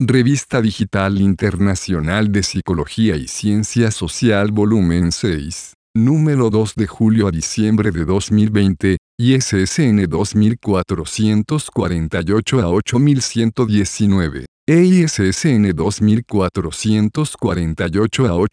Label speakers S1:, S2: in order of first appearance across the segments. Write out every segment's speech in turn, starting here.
S1: Revista Digital Internacional de Psicología y Ciencia Social Volumen 6, número 2 de julio a diciembre de 2020, ISSN 2448 a 8119. ISSN 2448 a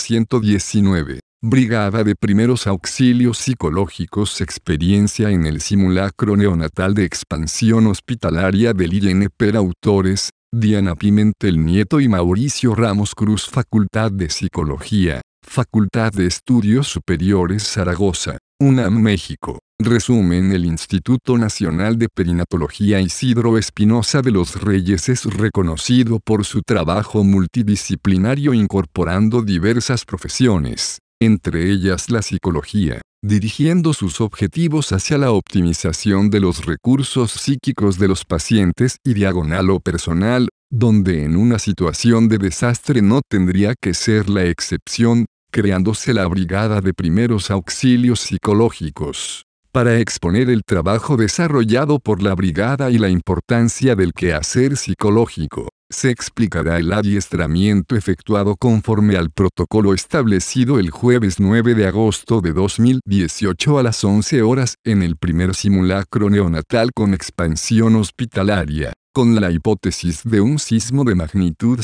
S1: 8119. Brigada de Primeros Auxilios Psicológicos. Experiencia en el simulacro neonatal de expansión hospitalaria del INPER. Autores: Diana Pimentel Nieto y Mauricio Ramos Cruz. Facultad de Psicología, Facultad de Estudios Superiores Zaragoza, UNAM, México. Resumen: el Instituto Nacional de Perinatología Isidro Espinosa de los Reyes es reconocido por su trabajo multidisciplinario incorporando diversas profesiones, entre ellas la psicología, dirigiendo sus objetivos hacia la optimización de los recursos psíquicos de los pacientes y diagonal o personal, donde en una situación de desastre no tendría que ser la excepción, creándose la Brigada de Primeros Auxilios Psicológicos, para exponer el trabajo desarrollado por la brigada y la importancia del quehacer psicológico. Se explicará el adiestramiento efectuado conforme al protocolo establecido el jueves 9 de agosto de 2018 a las 11 horas en el primer simulacro neonatal con expansión hospitalaria, con la hipótesis de un sismo de magnitud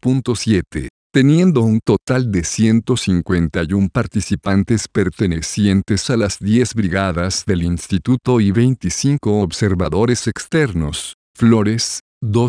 S1: 7.7. Teniendo un total de 151 participantes pertenecientes a las 10 brigadas del instituto y 25 observadores externos. Flores,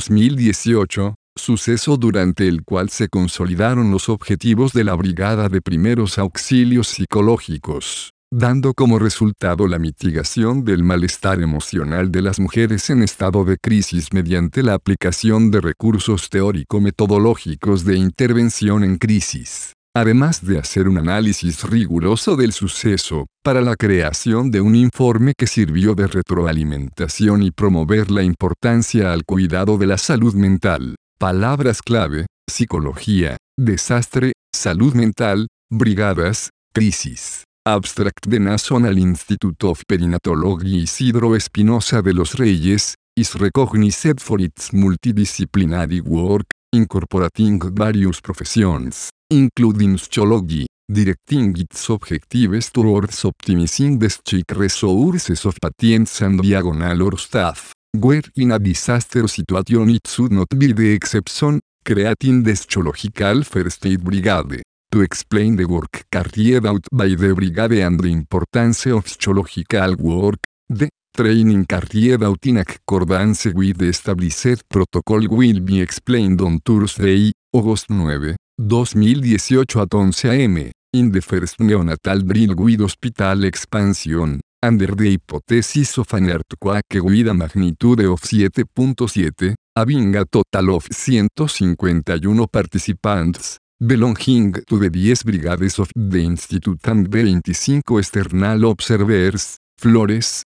S1: 2018, suceso durante el cual se consolidaron los objetivos de la Brigada de Primeros Auxilios Psicológicos, dando como resultado la mitigación del malestar emocional de las mujeres en estado de crisis mediante la aplicación de recursos teórico-metodológicos de intervención en crisis, además de hacer un análisis riguroso del suceso, para la creación de un informe que sirvió de retroalimentación y promover la importancia al cuidado de la salud mental. Palabras clave: psicología, desastre, salud mental, brigadas, crisis. Abstract: The National Institute of Perinatology Isidro Espinosa de los Reyes is recognized for its multidisciplinary work, incorporating various professions, including psychology, directing its objectives towards optimizing the psychic resources of patients and diagonal or staff, where in a disaster situation it should not be the exception, creating the psychological first aid brigade. To explain the work carried out by the brigade and the importance of psychological work, the training carried out in accordance with the established protocol will be explained on Thursday, August 9, 2018 at 11 a.m., in the first neonatal drill with hospital expansion, under the hypothesis of an earthquake with a magnitude of 7.7, having a total of 151 participants, belonging to the 10 brigades of the Institute and 25 external observers. Flores,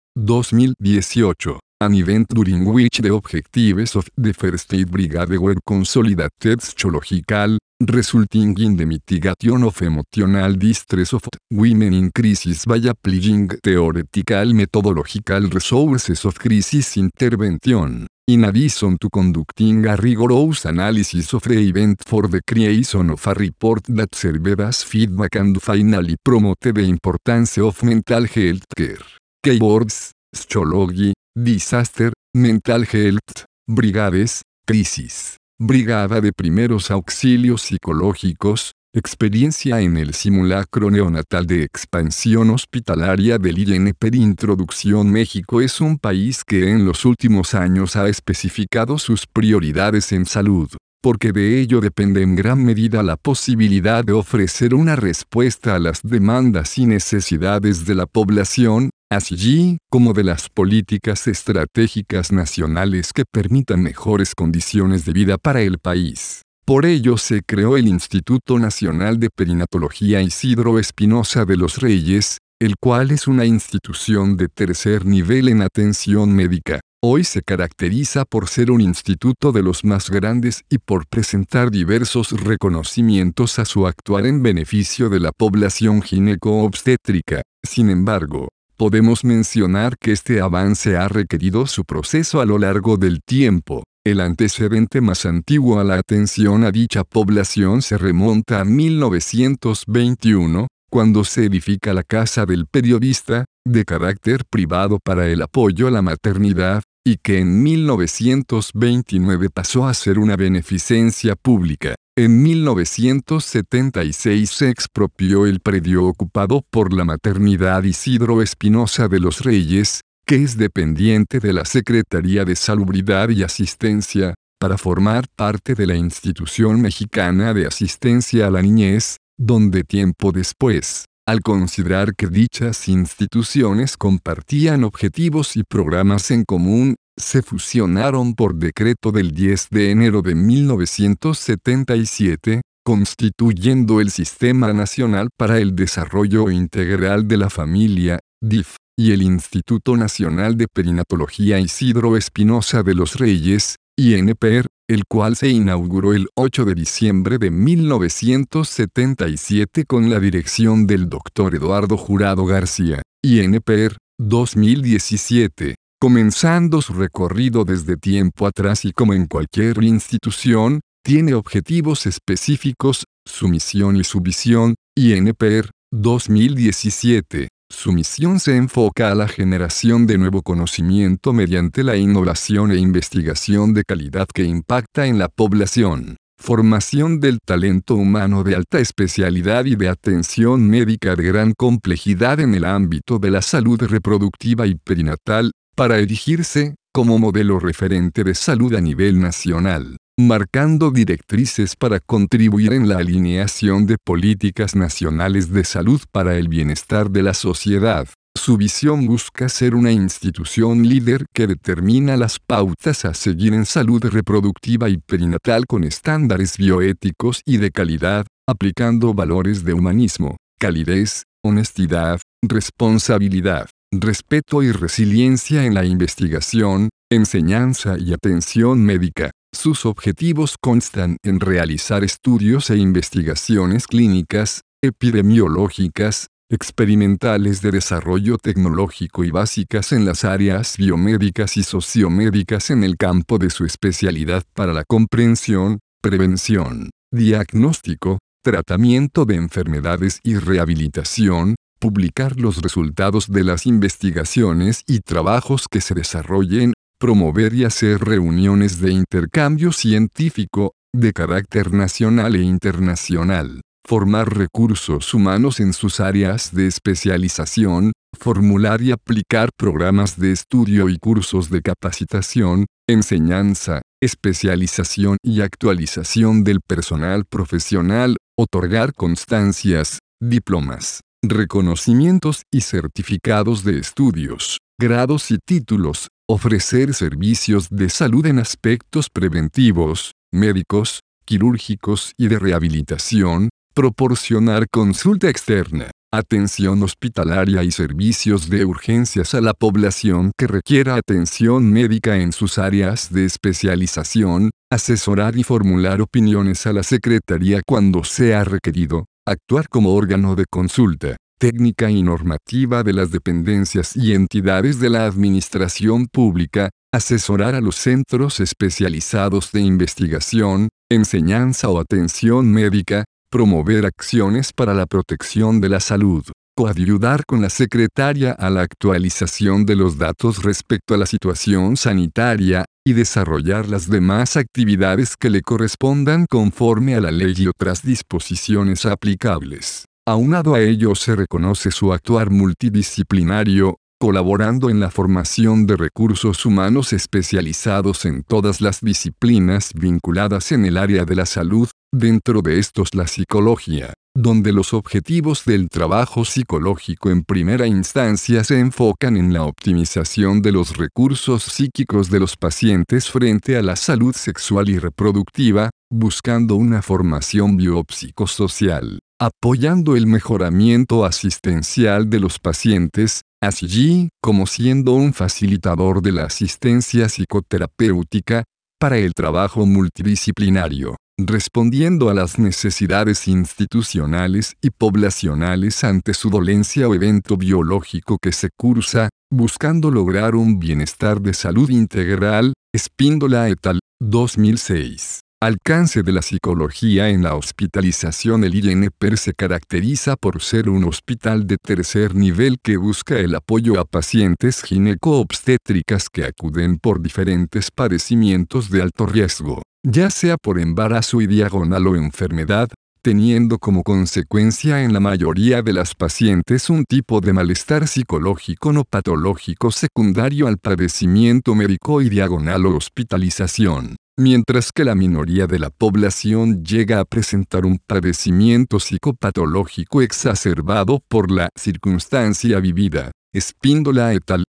S1: 2018. An event during which the objectives of the First Aid Brigade were consolidated psychological, resulting in the mitigation of emotional distress of women in crisis by applying theoretical methodological resources of crisis intervention, in addition to conducting a rigorous analysis of the event for the creation of a report that served as feedback and finally promoted the importance of mental health care. Keywords: psychology, disaster, mental health, brigades, crisis. Brigada de Primeros Auxilios Psicológicos, experiencia en el simulacro neonatal de expansión hospitalaria del INPER. Introducción. México es un país que en los últimos años ha especificado sus prioridades en salud, porque de ello depende en gran medida la posibilidad de ofrecer una respuesta a las demandas y necesidades de la población, así como de las políticas estratégicas nacionales que permitan mejores condiciones de vida para el país. Por ello se creó el Instituto Nacional de Perinatología Isidro Espinosa de los Reyes, el cual es una institución de tercer nivel en atención médica. Hoy se caracteriza por ser un instituto de los más grandes y por presentar diversos reconocimientos a su actuar en beneficio de la población gineco-obstétrica. Sin embargo, podemos mencionar que este avance ha requerido su proceso a lo largo del tiempo, El antecedente más antiguo a la atención a dicha población se remonta a 1921, cuando se edifica la Casa del Periodista, de carácter privado para el apoyo a la maternidad, y que en 1929 pasó a ser una beneficencia pública. En 1976 se expropió el predio ocupado por la maternidad Isidro Espinosa de los Reyes, que es dependiente de la Secretaría de Salubridad y Asistencia, para formar parte de la Institución Mexicana de Asistencia a la Niñez, donde tiempo después, al considerar que dichas instituciones compartían objetivos y programas en común, se fusionaron por decreto del 10 de enero de 1977, constituyendo el Sistema Nacional para el Desarrollo Integral de la Familia, DIF, y el Instituto Nacional de Perinatología Isidro Espinosa de los Reyes, INPER, el cual se inauguró el 8 de diciembre de 1977 con la dirección del Dr. Eduardo Jurado García, INPER, 2017. Comenzando su recorrido desde tiempo atrás y como en cualquier institución, tiene objetivos específicos, su misión y su visión, INPER, 2017. Su misión se enfoca a la generación de nuevo conocimiento mediante la innovación e investigación de calidad que impacta en la población. Formación del talento humano de alta especialidad y de atención médica de gran complejidad en el ámbito de la salud reproductiva y perinatal, para erigirse como modelo referente de salud a nivel nacional, marcando directrices para contribuir en la alineación de políticas nacionales de salud para el bienestar de la sociedad. Su visión busca ser una institución líder que determina las pautas a seguir en salud reproductiva y perinatal con estándares bioéticos y de calidad, aplicando valores de humanismo, calidez, honestidad, responsabilidad, respeto y resiliencia en la investigación, enseñanza y atención médica. Sus objetivos constan en realizar estudios e investigaciones clínicas, epidemiológicas, experimentales de desarrollo tecnológico y básicas en las áreas biomédicas y sociomédicas en el campo de su especialidad para la comprensión, prevención, diagnóstico, tratamiento de enfermedades y rehabilitación, publicar los resultados de las investigaciones y trabajos que se desarrollen, promover y hacer reuniones de intercambio científico, de carácter nacional e internacional, formar recursos humanos en sus áreas de especialización, formular y aplicar programas de estudio y cursos de capacitación, enseñanza, especialización y actualización del personal profesional, otorgar constancias, diplomas, reconocimientos y certificados de estudios, grados y títulos, ofrecer servicios de salud en aspectos preventivos, médicos, quirúrgicos y de rehabilitación, proporcionar consulta externa, atención hospitalaria y servicios de urgencias a la población que requiera atención médica en sus áreas de especialización, asesorar y formular opiniones a la Secretaría cuando sea requerido, actuar como órgano de consulta técnica y normativa de las dependencias y entidades de la administración pública, asesorar a los centros especializados de investigación, enseñanza o atención médica, promover acciones para la protección de la salud, coayudar con la secretaria a la actualización de los datos respecto a la situación sanitaria, y desarrollar las demás actividades que le correspondan conforme a la ley y otras disposiciones aplicables. Aunado a ello se reconoce su actuar multidisciplinario, colaborando en la formación de recursos humanos especializados en todas las disciplinas vinculadas en el área de la salud, dentro de estos la psicología, donde los objetivos del trabajo psicológico en primera instancia se enfocan en la optimización de los recursos psíquicos de los pacientes frente a la salud sexual y reproductiva, buscando una formación biopsicosocial, apoyando el mejoramiento asistencial de los pacientes, así como siendo un facilitador de la asistencia psicoterapéutica, para el trabajo multidisciplinario, respondiendo a las necesidades institucionales y poblacionales ante su dolencia o evento biológico que se cursa, buscando lograr un bienestar de salud integral, Espíndola et al. 2006. Alcance de la psicología en la hospitalización. El INPR se caracteriza por ser un hospital de tercer nivel que busca el apoyo a pacientes gineco-obstétricas que acuden por diferentes padecimientos de alto riesgo, ya sea por embarazo y diagonal o enfermedad, teniendo como consecuencia en la mayoría de las pacientes un tipo de malestar psicológico no patológico secundario al padecimiento médico y diagonal o hospitalización, mientras que la minoría de la población llega a presentar un padecimiento psicopatológico exacerbado por la circunstancia vivida. Espíndola et al.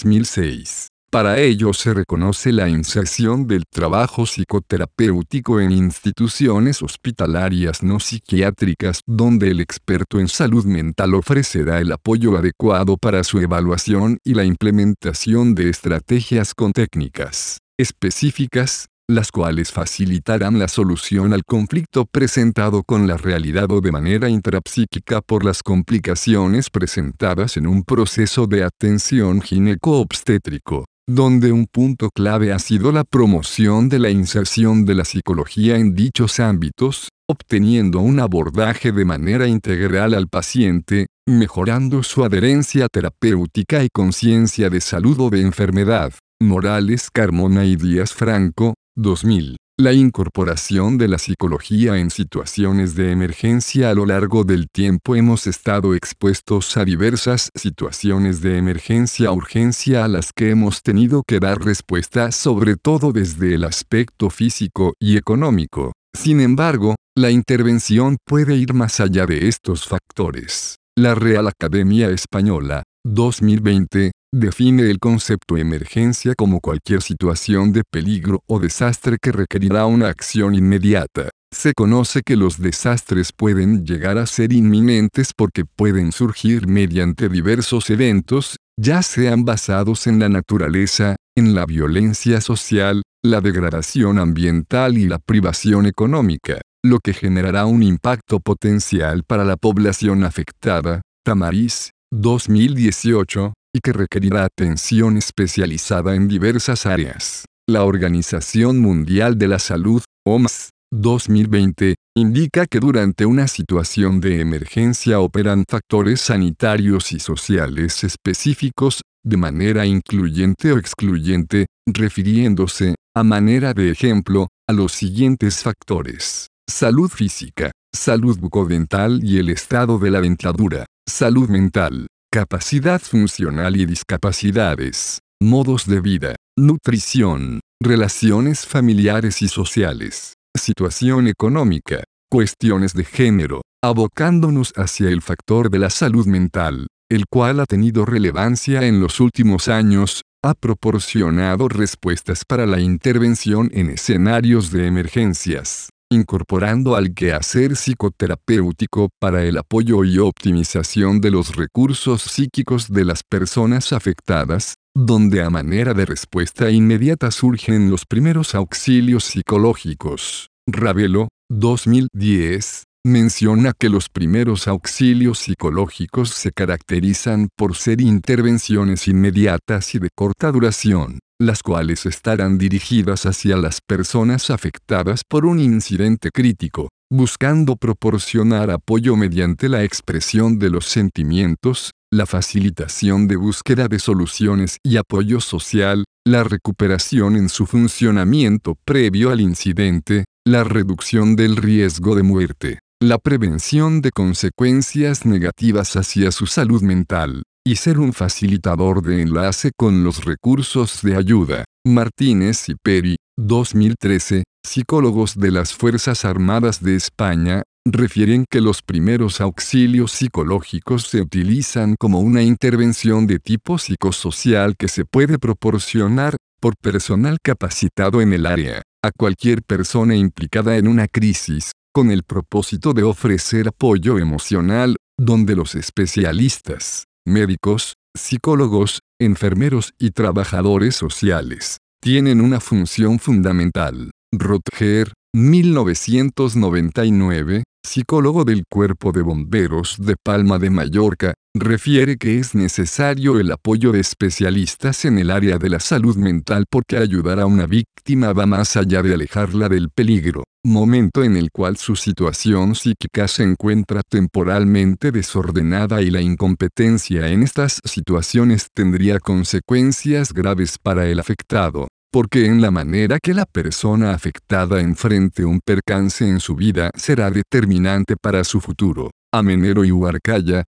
S1: 2006. Para ello se reconoce la inserción del trabajo psicoterapéutico en instituciones hospitalarias no psiquiátricas donde el experto en salud mental ofrecerá el apoyo adecuado para su evaluación y la implementación de estrategias con técnicas específicas, las cuales facilitarán la solución al conflicto presentado con la realidad o de manera intrapsíquica por las complicaciones presentadas en un proceso de atención gineco-obstétrico, donde un punto clave ha sido la promoción de la inserción de la psicología en dichos ámbitos, obteniendo un abordaje de manera integral al paciente, mejorando su adherencia terapéutica y conciencia de salud o de enfermedad. Morales Carmona y Díaz Franco, 2000. La incorporación de la psicología en situaciones de emergencia. A lo largo del tiempo hemos estado expuestos a diversas situaciones de emergencia o urgencia a las que hemos tenido que dar respuesta, sobre todo desde el aspecto físico y económico. Sin embargo, la intervención puede ir más allá de estos factores. La Real Academia Española, 2020, define el concepto emergencia como cualquier situación de peligro o desastre que requerirá una acción inmediata. Se conoce que los desastres pueden llegar a ser inminentes porque pueden surgir mediante diversos eventos, ya sean basados en la naturaleza, en la violencia social, la degradación ambiental y la privación económica, lo que generará un impacto potencial para la población afectada. Tamariz, 2018, y que requerirá atención especializada en diversas áreas. La Organización Mundial de la Salud, OMS, 2020, indica que durante una situación de emergencia operan factores sanitarios y sociales específicos, de manera incluyente o excluyente, refiriéndose, a manera de ejemplo, a los siguientes factores: salud física, salud bucodental y el estado de la dentadura, salud mental, capacidad funcional y discapacidades, modos de vida, nutrición, relaciones familiares y sociales, situación económica, cuestiones de género, abocándonos hacia el factor de la salud mental, el cual ha tenido relevancia en los últimos años, ha proporcionado respuestas para la intervención en escenarios de emergencias, incorporando al quehacer psicoterapéutico para el apoyo y optimización de los recursos psíquicos de las personas afectadas, donde a manera de respuesta inmediata surgen los primeros auxilios psicológicos. Ravelo, 2010, menciona que los primeros auxilios psicológicos se caracterizan por ser intervenciones inmediatas y de corta duración, las cuales estarán dirigidas hacia las personas afectadas por un incidente crítico, buscando proporcionar apoyo mediante la expresión de los sentimientos, la facilitación de búsqueda de soluciones y apoyo social, la recuperación en su funcionamiento previo al incidente, la reducción del riesgo de muerte, la prevención de consecuencias negativas hacia su salud mental, y ser un facilitador de enlace con los recursos de ayuda. Martínez y Peri, 2013, psicólogos de las Fuerzas Armadas de España, refieren que los primeros auxilios psicológicos se utilizan como una intervención de tipo psicosocial que se puede proporcionar, por personal capacitado en el área, a cualquier persona implicada en una crisis, con el propósito de ofrecer apoyo emocional, donde los especialistas, médicos, psicólogos, enfermeros y trabajadores sociales, tienen una función fundamental. Rotger, 1999, psicólogo del Cuerpo de Bomberos de Palma de Mallorca, refiere que es necesario el apoyo de especialistas en el área de la salud mental porque ayudar a una víctima va más allá de alejarla del peligro, momento en el cual su situación psíquica se encuentra temporalmente desordenada y la incompetencia en estas situaciones tendría consecuencias graves para el afectado. Porque en la manera que la persona afectada enfrente un percance en su vida será determinante para su futuro. Amenero y Huarcaya,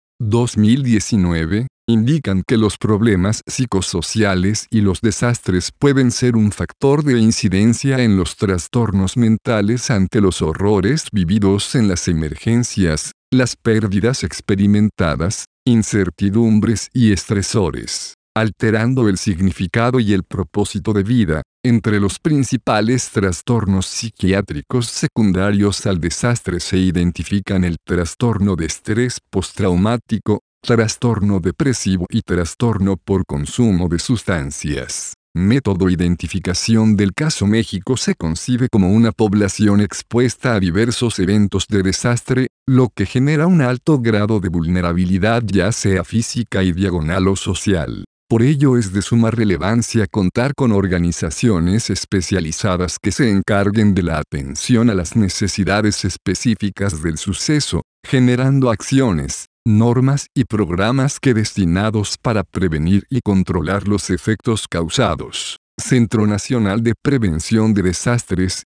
S1: 2019, indican que los problemas psicosociales y los desastres pueden ser un factor de incidencia en los trastornos mentales ante los horrores vividos en las emergencias, las pérdidas experimentadas, incertidumbres y estresores, alterando el significado y el propósito de vida. Entre los principales trastornos psiquiátricos secundarios al desastre se identifican el trastorno de estrés postraumático, trastorno depresivo y trastorno por consumo de sustancias. Método identificación del caso México se concibe como una población expuesta a diversos eventos de desastre, lo que genera un alto grado de vulnerabilidad ya sea física y diagonal o social. Por ello es de suma relevancia contar con organizaciones especializadas que se encarguen de la atención a las necesidades específicas del suceso, generando acciones, normas y programas que destinados para prevenir y controlar los efectos causados. Centro Nacional de Prevención de Desastres,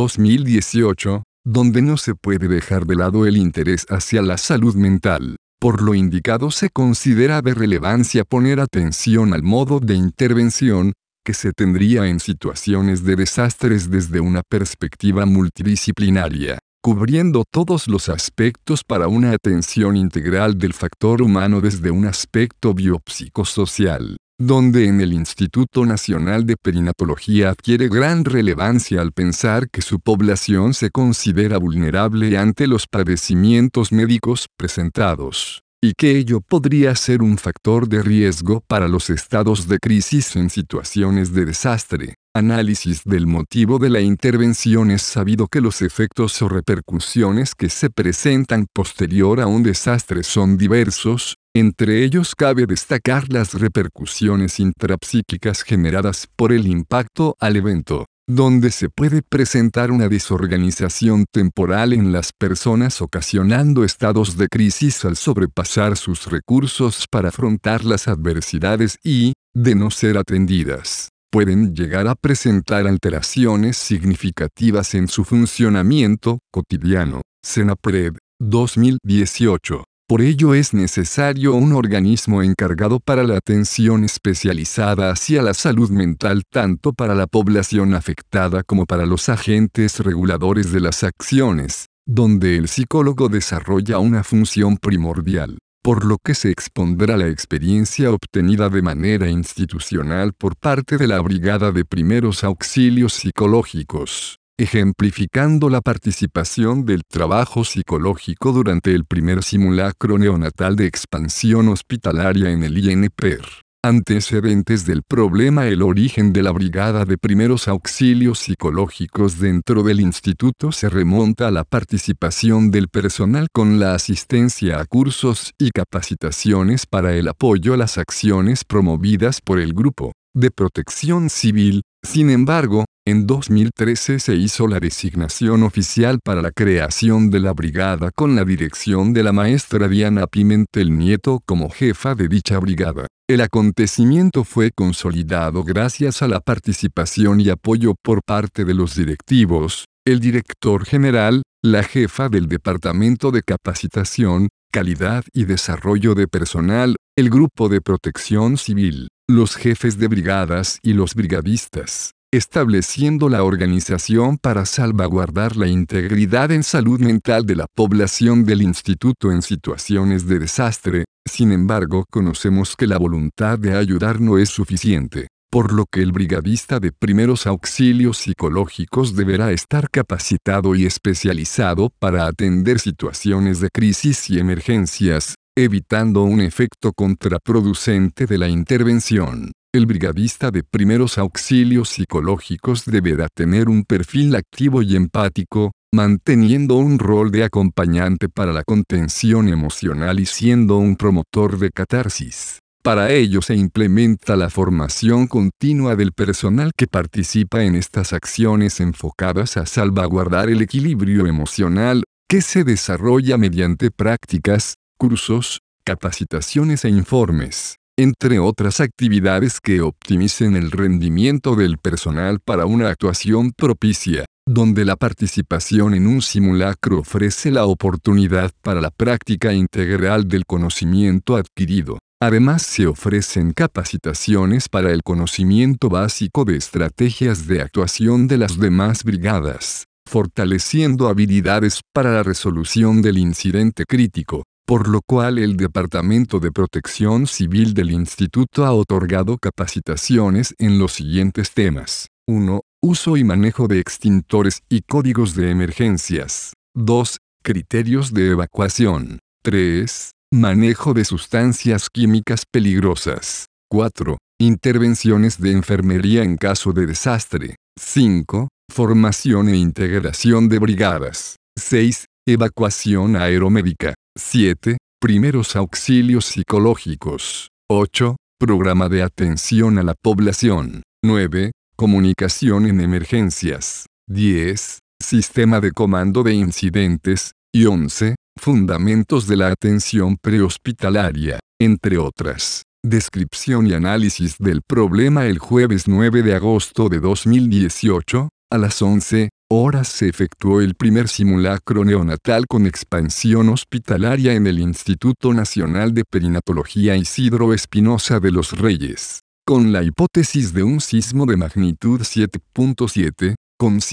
S1: 2018, donde no se puede dejar de lado el interés hacia la salud mental. Por lo indicado se considera de relevancia poner atención al modo de intervención que se tendría en situaciones de desastres desde una perspectiva multidisciplinaria, cubriendo todos los aspectos para una atención integral del factor humano desde un aspecto biopsicosocial, donde en el Instituto Nacional de Perinatología adquiere gran relevancia al pensar que su población se considera vulnerable ante los padecimientos médicos presentados, y que ello podría ser un factor de riesgo para los estados de crisis en situaciones de desastre. Análisis del motivo de la intervención. Es sabido que los efectos o repercusiones que se presentan posterior a un desastre son diversos. Entre ellos cabe destacar las repercusiones intrapsíquicas generadas por el impacto al evento, donde se puede presentar una desorganización temporal en las personas ocasionando estados de crisis al sobrepasar sus recursos para afrontar las adversidades y, de no ser atendidas, pueden llegar a presentar alteraciones significativas en su funcionamiento cotidiano. Senapred, 2018. Por ello es necesario un organismo encargado para la atención especializada hacia la salud mental tanto para la población afectada como para los agentes reguladores de las acciones, donde el psicólogo desarrolla una función primordial, por lo que se expondrá la experiencia obtenida de manera institucional por parte de la Brigada de Primeros Auxilios Psicológicos, ejemplificando la participación del trabajo psicológico durante el primer simulacro neonatal de expansión hospitalaria en el INPER. Antecedentes del problema. El origen de la Brigada de Primeros Auxilios Psicológicos dentro del instituto se remonta a la participación del personal con la asistencia a cursos y capacitaciones para el apoyo a las acciones promovidas por el Grupo de Protección Civil. Sin embargo, en 2013 se hizo la designación oficial para la creación de la brigada con la dirección de la maestra Diana Pimentel Nieto como jefa de dicha brigada. El acontecimiento fue consolidado gracias a la participación y apoyo por parte de los directivos, el director general, la jefa del Departamento de Capacitación, Calidad y Desarrollo de Personal, el Grupo de Protección Civil, los jefes de brigadas y los brigadistas, estableciendo la organización para salvaguardar la integridad en salud mental de la población del instituto en situaciones de desastre. Sin embargo, conocemos que la voluntad de ayudar no es suficiente, por lo que el brigadista de primeros auxilios psicológicos deberá estar capacitado y especializado para atender situaciones de crisis y emergencias, evitando un efecto contraproducente de la intervención. El brigadista de primeros auxilios psicológicos deberá tener un perfil activo y empático, manteniendo un rol de acompañante para la contención emocional y siendo un promotor de catarsis. Para ello se implementa la formación continua del personal que participa en estas acciones enfocadas a salvaguardar el equilibrio emocional, que se desarrolla mediante prácticas, cursos, capacitaciones e informes, entre otras actividades que optimicen el rendimiento del personal para una actuación propicia, donde la participación en un simulacro ofrece la oportunidad para la práctica integral del conocimiento adquirido. Además se ofrecen capacitaciones para el conocimiento básico de estrategias de actuación de las demás brigadas, fortaleciendo habilidades para la resolución del incidente crítico, por lo cual el Departamento de Protección Civil del Instituto ha otorgado capacitaciones en los siguientes temas. 1. Uso y manejo de extintores y códigos de emergencias. 2. Criterios de evacuación. 3. Manejo de sustancias químicas peligrosas. 4. Intervenciones de enfermería en caso de desastre. 5. Formación e integración de brigadas. 6. Evacuación aeromédica. 7. Primeros auxilios psicológicos. 8. Programa de atención a la población. 9. Comunicación en emergencias. 10. Sistema de comando de incidentes. Y 11. Fundamentos de la atención prehospitalaria, entre otras. Descripción y análisis del problema. El jueves 9 de agosto de 2018, a las 11 horas se efectuó el primer simulacro neonatal con expansión hospitalaria en el Instituto Nacional de Perinatología Isidro Espinosa de los Reyes, con la hipótesis de un sismo de magnitud 7.7, con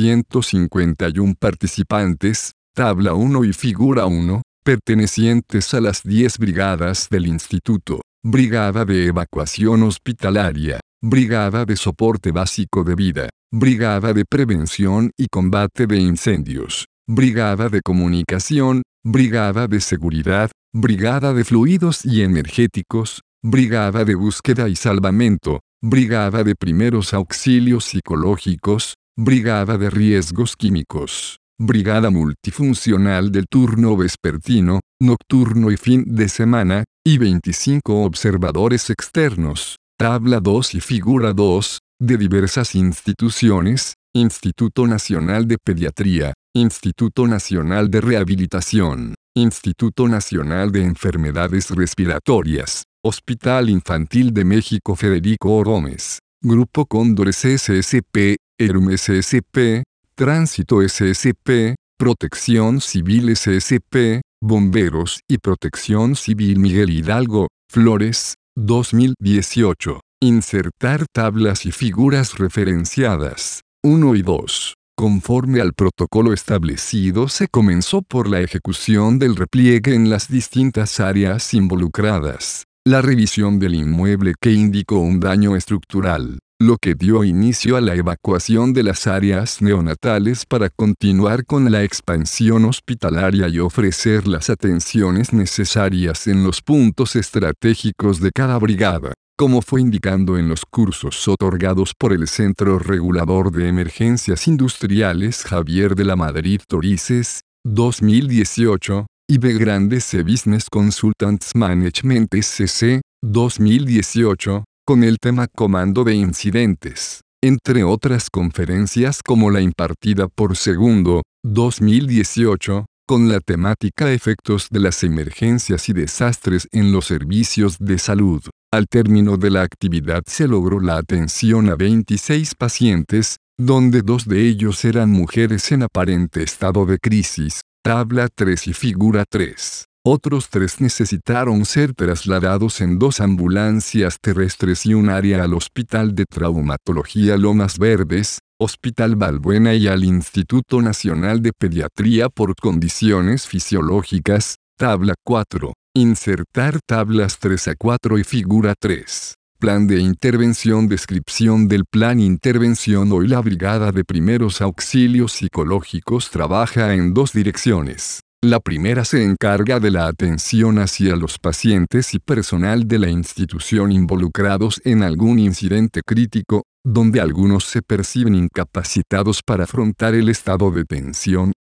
S1: 151 participantes, tabla 1 y figura 1, pertenecientes a las 10 brigadas del Instituto: Brigada de Evacuación Hospitalaria, Brigada de Soporte Básico de Vida, Brigada de Prevención y Combate de Incendios, Brigada de Comunicación, Brigada de Seguridad, Brigada de Fluidos y Energéticos, Brigada de Búsqueda y Salvamento, Brigada de Primeros Auxilios Psicológicos, Brigada de Riesgos Químicos, Brigada Multifuncional del turno vespertino, nocturno y fin de semana, y 25 observadores externos, tabla 2 y figura 2, de diversas instituciones: Instituto Nacional de Pediatría, Instituto Nacional de Rehabilitación, Instituto Nacional de Enfermedades Respiratorias, Hospital Infantil de México Federico O. Gómez, Grupo Cóndores SSP, Hermes SSP, Tránsito SSP, Protección Civil SSP, Bomberos y Protección Civil Miguel Hidalgo, Flores, 2018. Insertar tablas y figuras referenciadas. 1 y 2. Conforme al protocolo establecido, se comenzó por la ejecución del repliegue en las distintas áreas involucradas. La revisión del inmueble que indicó un daño estructural, lo que dio inicio a la evacuación de las áreas neonatales para continuar con la expansión hospitalaria y ofrecer las atenciones necesarias en los puntos estratégicos de cada brigada, como fue indicando en los cursos otorgados por el Centro Regulador de Emergencias Industriales Javier de la Madrid Torices, 2018, y B. Grandes Business Consultants Management SC, 2018, con el tema Comando de Incidentes, entre otras conferencias como la impartida por Segundo, 2018, con la temática Efectos de las emergencias y desastres en los servicios de salud. Al término de la actividad se logró la atención a 26 pacientes, donde 2 de ellos eran mujeres en aparente estado de crisis, tabla 3 y figura 3. Otros 3 necesitaron ser trasladados en 2 ambulancias terrestres y un área al Hospital de Traumatología Lomas Verdes, Hospital Balbuena y al Instituto Nacional de Pediatría por condiciones fisiológicas, tabla 4. Insertar tablas 3 a 4 y figura 3. Plan de intervención. Descripción del plan intervención. Hoy la Brigada de Primeros Auxilios Psicológicos trabaja en 2 direcciones. La primera se encarga de la atención hacia los pacientes y personal de la institución involucrados en algún incidente crítico, donde algunos se perciben incapacitados para afrontar el estado de tensión,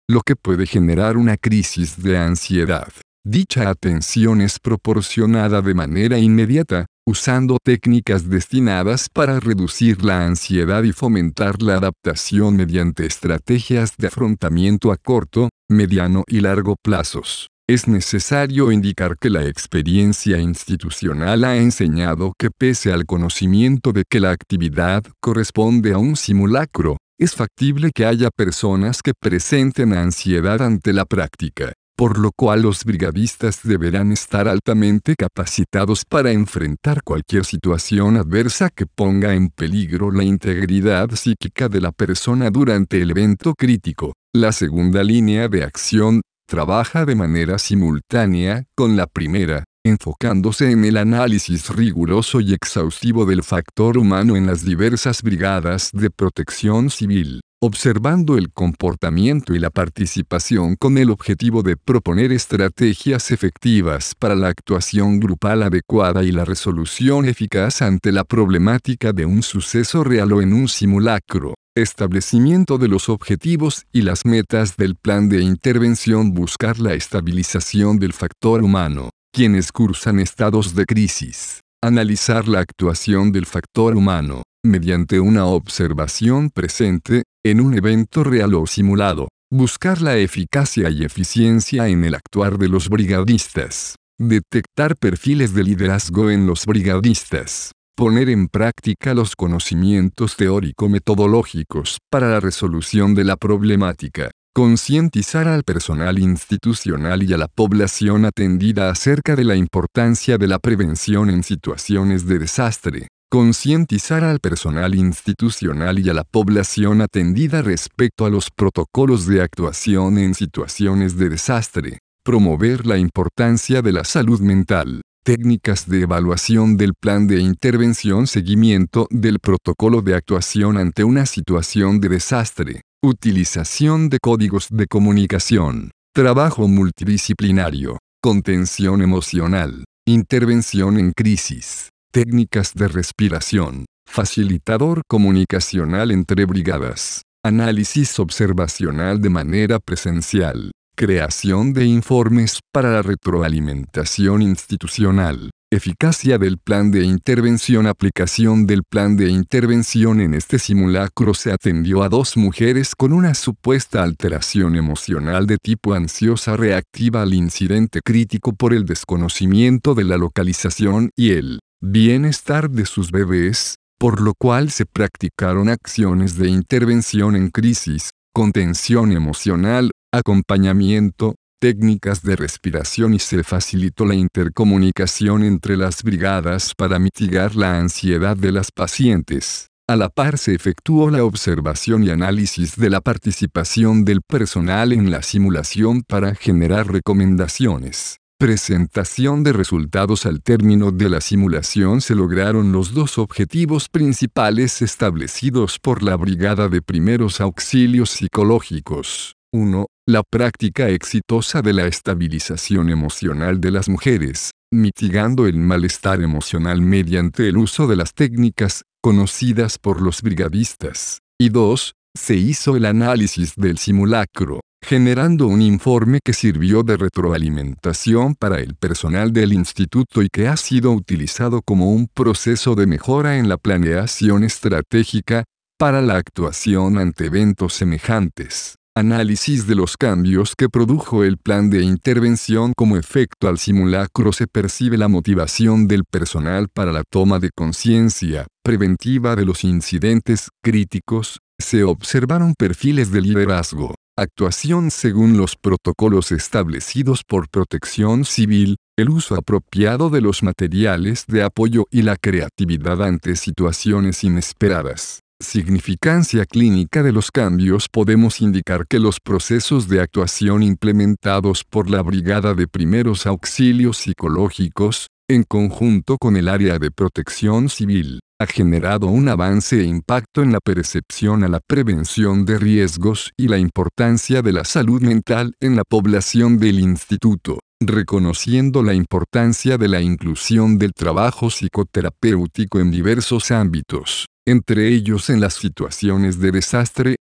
S1: lo que puede generar una crisis de ansiedad. Dicha atención es proporcionada de manera inmediata, usando técnicas destinadas para reducir la ansiedad y fomentar la adaptación mediante estrategias de afrontamiento a corto, mediano y largo plazos. Es necesario indicar que la experiencia institucional ha enseñado que pese al conocimiento de que la actividad corresponde a un simulacro, es factible que haya personas que presenten ansiedad ante la práctica, por lo cual los brigadistas deberán estar altamente capacitados para enfrentar cualquier situación adversa que ponga en peligro la integridad psíquica de la persona durante el evento crítico. La segunda línea de acción trabaja de manera simultánea con la primera, enfocándose en el análisis riguroso y exhaustivo del factor humano en las diversas brigadas de protección civil, observando el comportamiento y la participación con el objetivo de proponer estrategias efectivas para la actuación grupal adecuada y la resolución eficaz ante la problemática de un suceso real o en un simulacro. Establecimiento de los objetivos y las metas del plan de intervención. Buscar la estabilización del factor humano, quienes cursan estados de crisis. Analizar la actuación del factor humano, mediante una observación presente, en un evento real o simulado. Buscar la eficacia y eficiencia en el actuar de los brigadistas. Detectar perfiles de liderazgo en los brigadistas. Poner en práctica los conocimientos teórico-metodológicos para la resolución de la problemática. Concientizar al personal institucional y a la población atendida acerca de la importancia de la prevención en situaciones de desastre. Concientizar al personal institucional y a la población atendida respecto a los protocolos de actuación en situaciones de desastre. Promover la importancia de la salud mental. Técnicas de evaluación del plan de intervención. Seguimiento del protocolo de actuación ante una situación de desastre. Utilización de códigos de comunicación. Trabajo multidisciplinario. Contención emocional. Intervención en crisis. Técnicas de respiración. Facilitador comunicacional entre brigadas. Análisis observacional de manera presencial. Creación de informes para la retroalimentación institucional. Eficacia del plan de intervención. Aplicación del plan de intervención. En este simulacro se atendió a 2 mujeres con una supuesta alteración emocional de tipo ansiosa reactiva al incidente crítico por el desconocimiento de la localización y el bienestar de sus bebés, por lo cual se practicaron acciones de intervención en crisis, contención emocional, acompañamiento, técnicas de respiración y se facilitó la intercomunicación entre las brigadas para mitigar la ansiedad de las pacientes. A la par se efectuó la observación y análisis de la participación del personal en la simulación para generar recomendaciones. Presentación de resultados. Al término de la simulación se lograron los 2 objetivos principales establecidos por la Brigada de Primeros Auxilios Psicológicos. 1. La práctica exitosa de la estabilización emocional de las mujeres, mitigando el malestar emocional mediante el uso de las técnicas conocidas por los brigadistas. Y 2. Se hizo el análisis del simulacro, generando un informe que sirvió de retroalimentación para el personal del instituto y que ha sido utilizado como un proceso de mejora en la planeación estratégica para la actuación ante eventos semejantes. Análisis de los cambios que produjo el plan de intervención. Como efecto al simulacro se percibe la motivación del personal para la toma de conciencia preventiva de los incidentes críticos. Se observaron perfiles de liderazgo, actuación según los protocolos establecidos por Protección Civil, el uso apropiado de los materiales de apoyo y la creatividad ante situaciones inesperadas. Significancia clínica de los cambios. Podemos indicar que los procesos de actuación implementados por la Brigada de Primeros Auxilios Psicológicos, en conjunto con el área de Protección Civil, ha generado un avance e impacto en la percepción a la prevención de riesgos y la importancia de la salud mental en la población del instituto, reconociendo la importancia de la inclusión del trabajo psicoterapéutico en diversos ámbitos, entre ellos en las situaciones de desastre,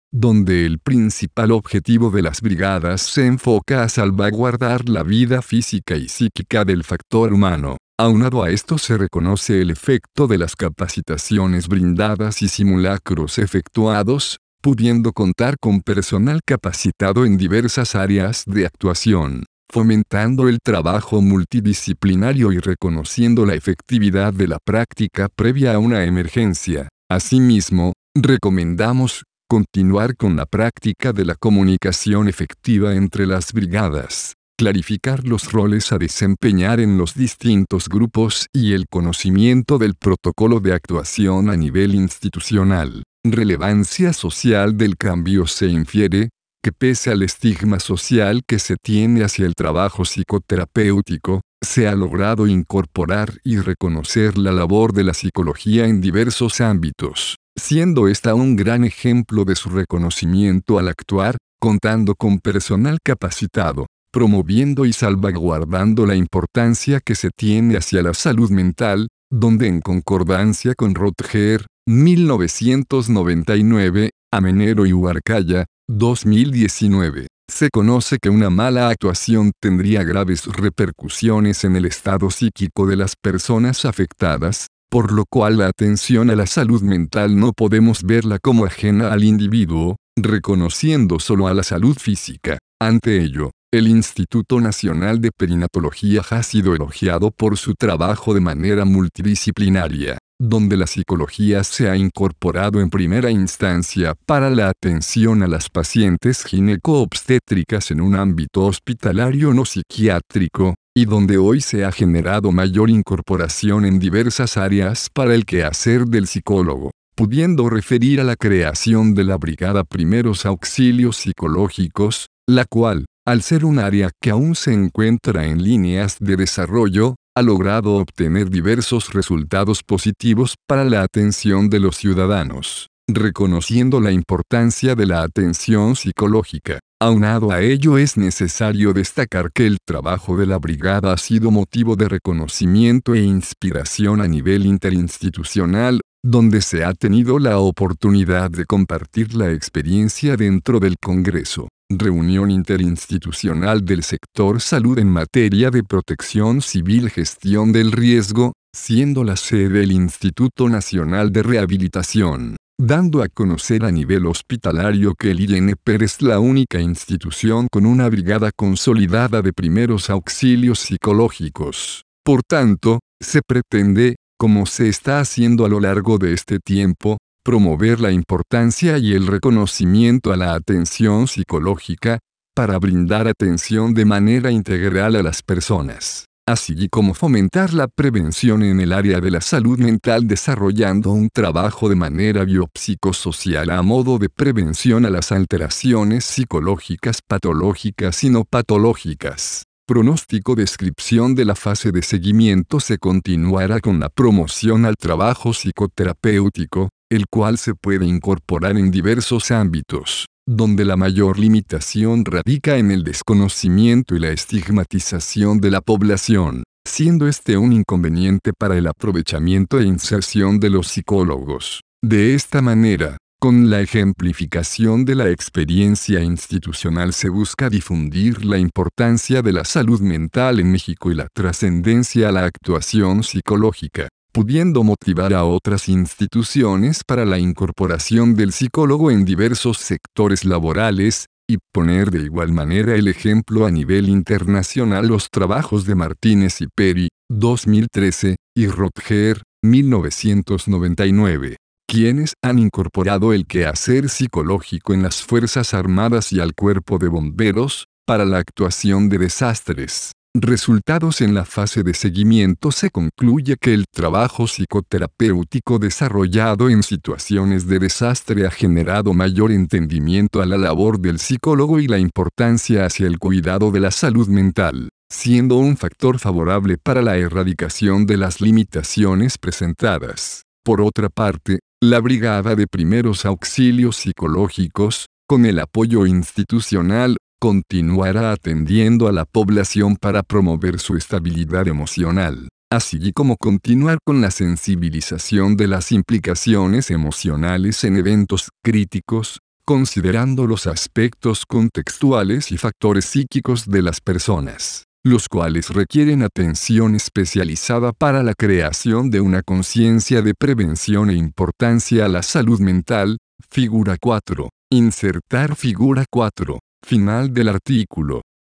S1: donde el principal objetivo de las brigadas se enfoca a salvaguardar la vida física y psíquica del factor humano. Aunado a esto se reconoce el efecto de las capacitaciones brindadas y simulacros efectuados, pudiendo contar con personal capacitado en diversas áreas de actuación, fomentando el trabajo multidisciplinario y reconociendo la efectividad de la práctica previa a una emergencia. Asimismo, recomendamos continuar con la práctica de la comunicación efectiva entre las brigadas, clarificar los roles a desempeñar en los distintos grupos y el conocimiento del protocolo de actuación a nivel institucional. Relevancia social del cambio. Se infiere que pese al estigma social que se tiene hacia el trabajo psicoterapéutico, se ha logrado incorporar y reconocer la labor de la psicología en diversos ámbitos, siendo esta un gran ejemplo de su reconocimiento al actuar, contando con personal capacitado, promoviendo y salvaguardando la importancia que se tiene hacia la salud mental, donde en concordancia con Rotger, 1999, Amenero y Huarcaya, 2019, se conoce que una mala actuación tendría graves repercusiones en el estado psíquico de las personas afectadas, por lo cual la atención a la salud mental no podemos verla como ajena al individuo, reconociendo solo a la salud física. Ante ello, el Instituto Nacional de Perinatología ha sido elogiado por su trabajo de manera multidisciplinaria, donde la psicología se ha incorporado en primera instancia para la atención a las pacientes gineco-obstétricas en un ámbito hospitalario no psiquiátrico, y donde hoy se ha generado mayor incorporación en diversas áreas para el quehacer del psicólogo, pudiendo referir a la creación de la Brigada Primeros Auxilios Psicológicos, la cual, al ser un área que aún se encuentra en líneas de desarrollo, ha logrado obtener diversos resultados positivos para la atención de los ciudadanos, reconociendo la importancia de la atención psicológica. Aunado a ello, es necesario destacar que el trabajo de la brigada ha sido motivo de reconocimiento e inspiración a nivel interinstitucional, donde se ha tenido la oportunidad de compartir la experiencia dentro del Congreso, Reunión Interinstitucional del Sector Salud en materia de protección civil, gestión del riesgo, siendo la sede el Instituto Nacional de Rehabilitación, dando a conocer a nivel hospitalario que el INPER es la única institución con una brigada consolidada de primeros auxilios psicológicos. Por tanto, se pretende, como se está haciendo a lo largo de este tiempo, promover la importancia y el reconocimiento a la atención psicológica, para brindar atención de manera integral a las personas, así como fomentar la prevención en el área de la salud mental desarrollando un trabajo de manera biopsicosocial a modo de prevención a las alteraciones psicológicas patológicas y no patológicas. Pronóstico. Descripción de la fase de seguimiento. Se continuará con la promoción al trabajo psicoterapéutico, el cual se puede incorporar en diversos ámbitos, donde la mayor limitación radica en el desconocimiento y la estigmatización de la población, siendo este un inconveniente para el aprovechamiento e inserción de los psicólogos. De esta manera, con la ejemplificación de la experiencia institucional se busca difundir la importancia de la salud mental en México y la trascendencia a la actuación psicológica, pudiendo motivar a otras instituciones para la incorporación del psicólogo en diversos sectores laborales, y poner de igual manera el ejemplo a nivel internacional. Los trabajos de Martínez y Peri, 2013, y Rotger, 1999. Quienes han incorporado el quehacer psicológico en las Fuerzas Armadas y al Cuerpo de Bomberos, para la actuación de desastres. Resultados. En la fase de seguimiento se concluye que el trabajo psicoterapéutico desarrollado en situaciones de desastre ha generado mayor entendimiento a la labor del psicólogo y la importancia hacia el cuidado de la salud mental, siendo un factor favorable para la erradicación de las limitaciones presentadas. Por otra parte, la Brigada de Primeros Auxilios Psicológicos, con el apoyo institucional, continuará atendiendo a la población para promover su estabilidad emocional, así como continuar con la sensibilización de las implicaciones emocionales en eventos críticos, considerando los aspectos contextuales y factores psíquicos de las personas, los cuales requieren atención especializada para la creación de una conciencia de prevención e importancia a la salud mental. Figura 4. Insertar figura 4. Final del artículo.